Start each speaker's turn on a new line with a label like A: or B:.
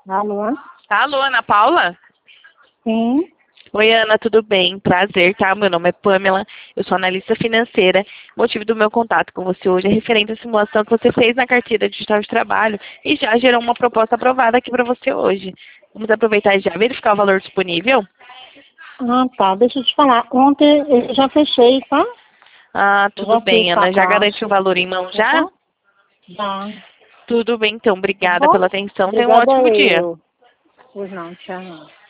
A: Alô?
B: Alô, Ana Paula?
A: Sim.
B: Oi, Ana, tudo bem? Prazer, tá? Meu nome é Pamela, eu sou analista financeira. O motivo do meu contato com você hoje é referente à simulação que você fez na carteira digital de trabalho e já gerou uma proposta aprovada aqui para você hoje. Vamos aproveitar e já verificar o valor disponível?
A: Ah, tá. Deixa eu te falar. Ontem eu já fechei, tá?
B: Ah,
A: Eu
B: tudo
A: já fiz
B: bem,
A: com a
B: Ana. Já garante o
A: Caixa.
B: valor em mão
A: Tá
B: já?
A: bom? Já.
B: Tudo bem, então.
A: Tá
B: Obrigada
A: bom?
B: pela atenção. Tenha um
A: Obrigada
B: ótimo dia.
A: eu. Pois não, tchau.